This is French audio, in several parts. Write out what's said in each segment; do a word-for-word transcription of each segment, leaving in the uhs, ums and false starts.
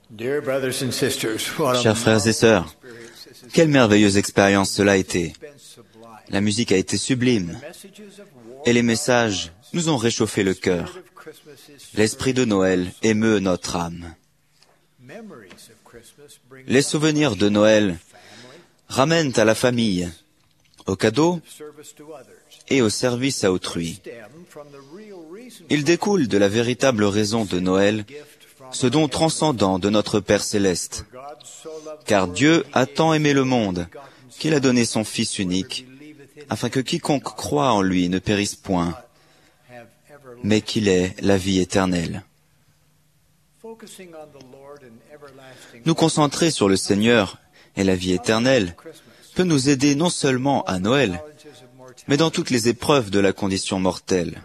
Chers frères et sœurs, quelle merveilleuse expérience cela a été. La musique a été sublime et les messages nous ont réchauffé le cœur. L'esprit de Noël émeut notre âme. Les souvenirs de Noël ramènent à la famille, aux cadeaux et au service à autrui. Ils découlent de la véritable raison de Noël, ce don transcendant de notre Père céleste. Car Dieu a tant aimé le monde qu'il a donné son Fils unique, afin que quiconque croit en lui ne périsse point, mais qu'il ait la vie éternelle. Nous concentrer sur le Seigneur et la vie éternelle peut nous aider non seulement à Noël, mais dans toutes les épreuves de la condition mortelle.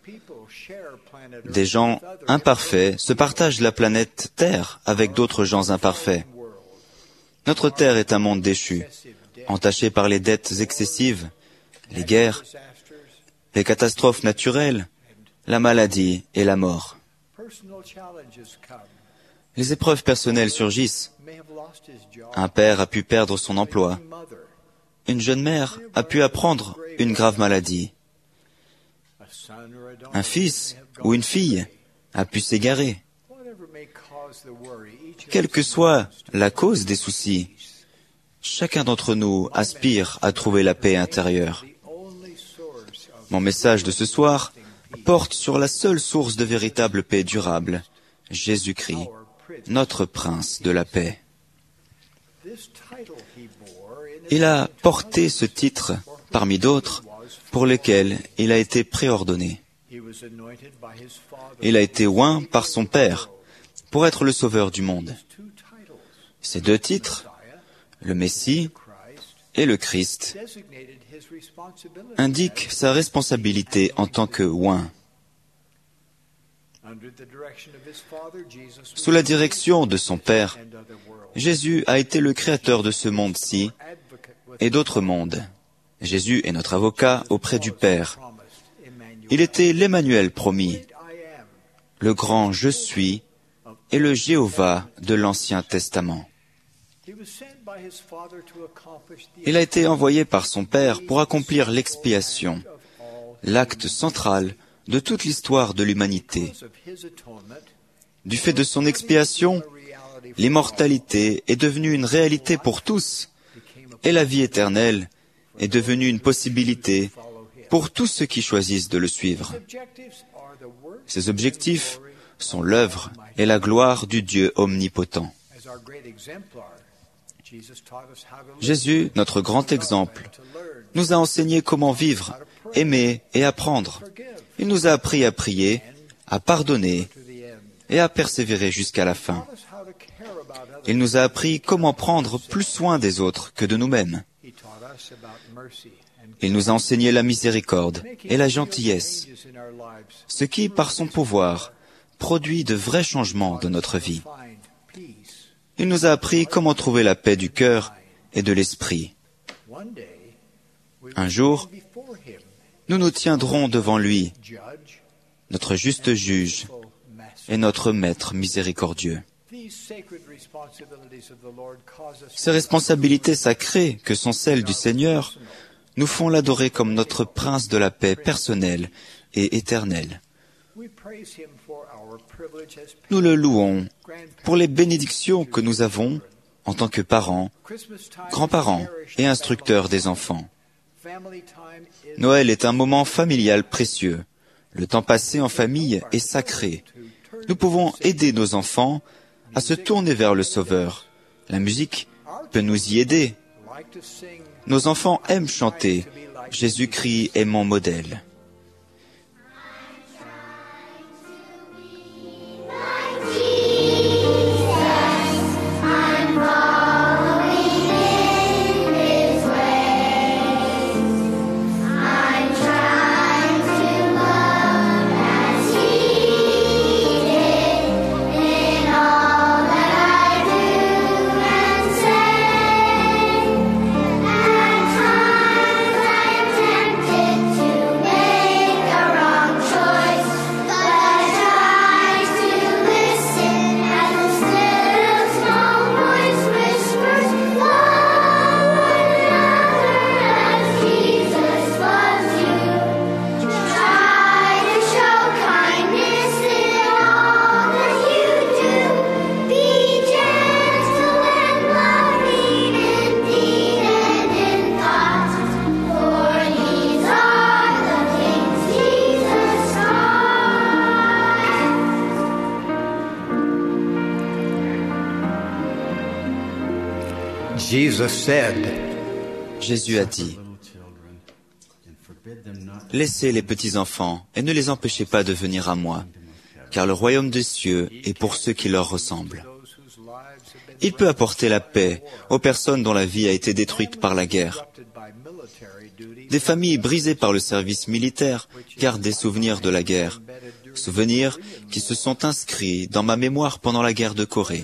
Des gens imparfaits se partagent la planète Terre avec d'autres gens imparfaits. Notre Terre est un monde déchu, entaché par les dettes excessives, les guerres, les catastrophes naturelles, la maladie et la mort. Les épreuves personnelles surgissent. Un père a pu perdre son emploi. Une jeune mère a pu apprendre une grave maladie. Un fils ou une fille a pu s'égarer. Quelle que soit la cause des soucis, chacun d'entre nous aspire à trouver la paix intérieure. Mon message de ce soir porte sur la seule source de véritable paix durable, Jésus-Christ, notre prince de la paix. Il a porté ce titre parmi d'autres pour lesquels il a été préordonné. Il a été oint par son Père pour être le sauveur du monde. Ces deux titres, le Messie et le Christ, indiquent sa responsabilité en tant que oint. Sous la direction de son Père, Jésus a été le créateur de ce monde-ci et d'autres mondes. Jésus est notre avocat auprès du Père. Il était l'Emmanuel promis, le grand Je suis et le Jéhovah de l'Ancien Testament. Il a été envoyé par son Père pour accomplir l'expiation, l'acte central de toute l'histoire de l'humanité. Du fait de son expiation, l'immortalité est devenue une réalité pour tous, et la vie éternelle est devenue une possibilité pour tous ceux qui choisissent de le suivre. Ces objectifs sont l'œuvre et la gloire du Dieu omnipotent. Jésus, notre grand exemple, nous a enseigné comment vivre, aimer et apprendre. Il nous a appris à prier, à pardonner et à persévérer jusqu'à la fin. Il nous a appris comment prendre plus soin des autres que de nous-mêmes. Il nous a enseigné la miséricorde et la gentillesse, ce qui, par son pouvoir, produit de vrais changements de notre vie. Il nous a appris comment trouver la paix du cœur et de l'esprit. Un jour, nous nous tiendrons devant lui, notre juste juge et notre maître miséricordieux. Ces responsabilités sacrées que sont celles du Seigneur nous font l'adorer comme notre prince de la paix personnelle et éternelle. Nous le louons pour les bénédictions que nous avons en tant que parents, grands-parents et instructeurs des enfants. Noël est un moment familial précieux. Le temps passé en famille est sacré. Nous pouvons aider nos enfants à se tourner vers le Sauveur. La musique peut nous y aider. Nos enfants aiment chanter « Jésus-Christ est mon modèle ». Tempted to make Jesus said, Jésus a dit, « Laissez les petits-enfants et ne les empêchez pas de venir à moi, car le royaume des cieux est pour ceux qui leur ressemblent. » Il peut apporter la paix aux personnes dont la vie a été détruite par la guerre. Des familles brisées par le service militaire gardent des souvenirs de la guerre, souvenirs qui se sont inscrits dans ma mémoire pendant la guerre de Corée.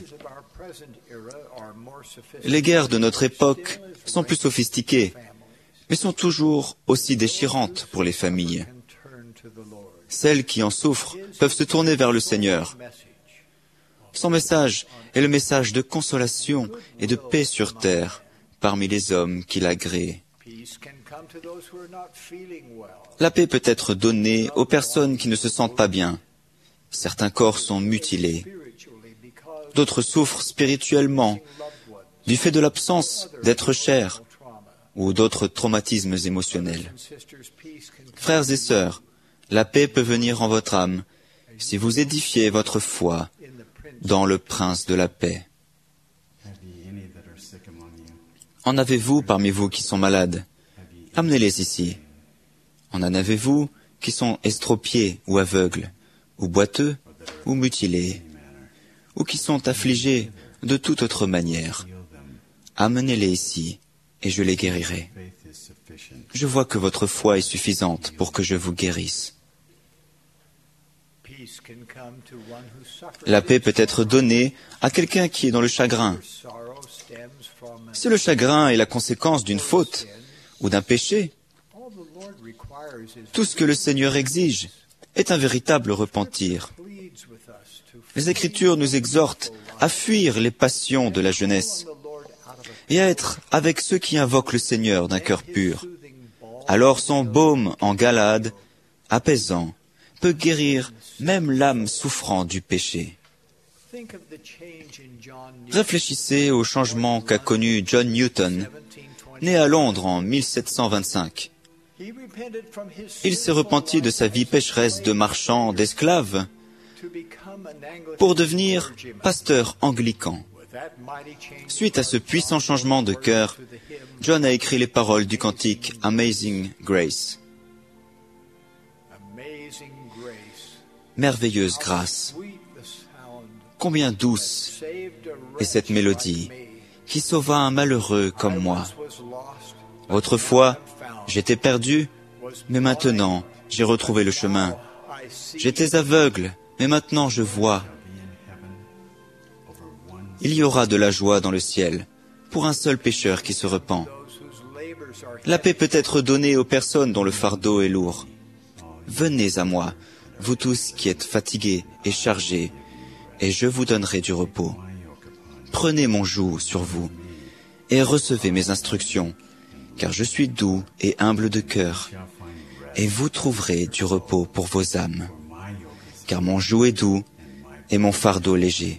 Les guerres de notre époque sont plus sophistiquées, mais sont toujours aussi déchirantes pour les familles. Celles qui en souffrent peuvent se tourner vers le Seigneur. Son message est le message de consolation et de paix sur terre parmi les hommes qu'il a créés. La paix peut être donnée aux personnes qui ne se sentent pas bien. Certains corps sont mutilés. D'autres souffrent spirituellement du fait de l'absence d'être chers ou d'autres traumatismes émotionnels. Frères et sœurs, la paix peut venir en votre âme si vous édifiez votre foi dans le Prince de la paix. En avez-vous parmi vous qui sont malades? Amenez-les ici. En en avez-vous qui sont estropiés ou aveugles, ou boiteux, ou mutilés, ou qui sont affligés de toute autre manière? Amenez-les ici, et je les guérirai. Je vois que votre foi est suffisante pour que je vous guérisse. La paix peut être donnée à quelqu'un qui est dans le chagrin. Si le chagrin est la conséquence d'une faute ou d'un péché, tout ce que le Seigneur exige est un véritable repentir. Les Écritures nous exhortent à fuir les passions de la jeunesse et à être avec ceux qui invoquent le Seigneur d'un cœur pur. Alors son baume en Galade, apaisant, peut guérir même l'âme souffrant du péché. Réfléchissez au changement qu'a connu John Newton, né à Londres en mille sept cent vingt-cinq. Il s'est repenti de sa vie pécheresse de marchand d'esclaves pour devenir pasteur anglican. Suite à ce puissant changement de cœur, John a écrit les paroles du cantique Amazing Grace. Merveilleuse grâce. Combien douce est cette mélodie qui sauva un malheureux comme moi. Autrefois, j'étais perdu, mais maintenant, j'ai retrouvé le chemin. J'étais aveugle, mais maintenant je vois. Il y aura de la joie dans le ciel pour un seul pécheur qui se repent. La paix peut être donnée aux personnes dont le fardeau est lourd. Venez à moi, vous tous qui êtes fatigués et chargés, et je vous donnerai du repos. Prenez mon joug sur vous et recevez mes instructions, car je suis doux et humble de cœur, et vous trouverez du repos pour vos âmes, car mon joug est doux et mon fardeau léger.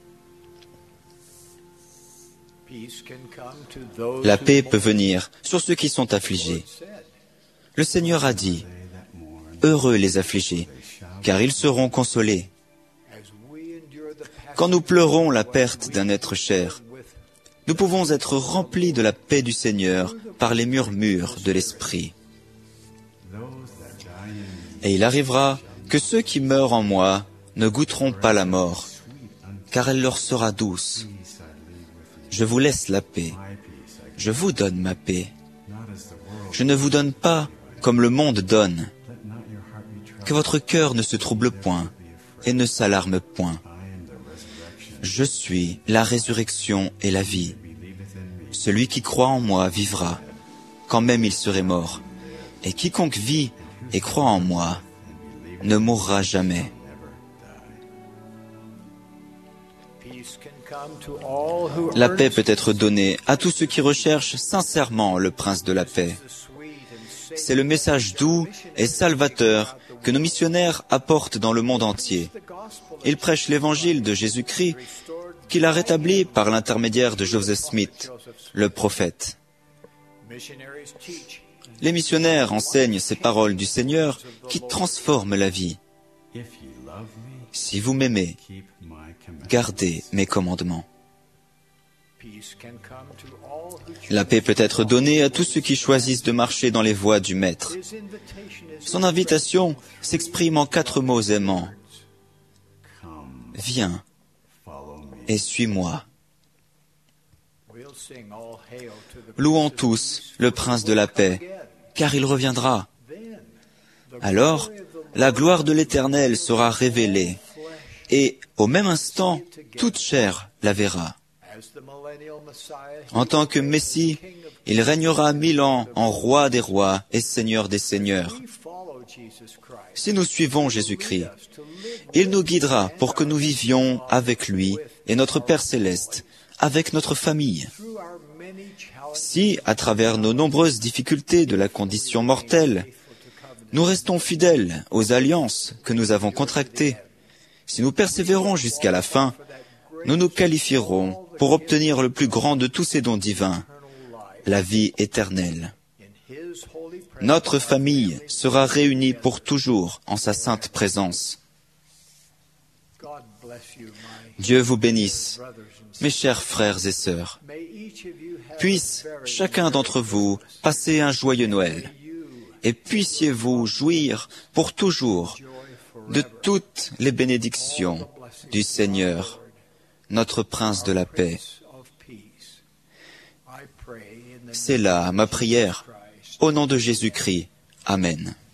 La paix peut venir sur ceux qui sont affligés. Le Seigneur a dit, « Heureux les affligés, car ils seront consolés. » Quand nous pleurons la perte d'un être cher, nous pouvons être remplis de la paix du Seigneur par les murmures de l'Esprit. Et il arrivera que ceux qui meurent en moi ne goûteront pas la mort, car elle leur sera douce. Je vous laisse la paix. Je vous donne ma paix. Je ne vous donne pas comme le monde donne. Que votre cœur ne se trouble point et ne s'alarme point. Je suis la résurrection et la vie. Celui qui croit en moi vivra, quand même il serait mort. Et quiconque vit et croit en moi ne mourra jamais. La paix peut être donnée à tous ceux qui recherchent sincèrement le Prince de la paix. C'est le message doux et salvateur que nos missionnaires apportent dans le monde entier. Ils prêchent l'évangile de Jésus-Christ qu'il a rétabli par l'intermédiaire de Joseph Smith, le prophète. Les missionnaires enseignent ces paroles du Seigneur qui transforment la vie. Si vous m'aimez, gardez mes commandements. La paix peut être donnée à tous ceux qui choisissent de marcher dans les voies du Maître. Son invitation s'exprime en quatre mots aimants. Viens et suis-moi. Louons tous le Prince de la paix, car il reviendra. Alors, la gloire de l'Éternel sera révélée, et au même instant, toute chair la verra. En tant que Messie, il régnera mille ans en roi des rois et seigneur des seigneurs. Si nous suivons Jésus-Christ, il nous guidera pour que nous vivions avec lui et notre Père céleste, avec notre famille. Si, à travers nos nombreuses difficultés de la condition mortelle, nous restons fidèles aux alliances que nous avons contractées, si nous persévérons jusqu'à la fin, nous nous qualifierons pour obtenir le plus grand de tous ces dons divins, la vie éternelle. Notre famille sera réunie pour toujours en sa sainte présence. Dieu vous bénisse, mes chers frères et sœurs. Puisse chacun d'entre vous passer un joyeux Noël, et puissiez-vous jouir pour toujours de toutes les bénédictions du Seigneur, notre Prince de la paix. C'est là ma prière, au nom de Jésus-Christ. Amen.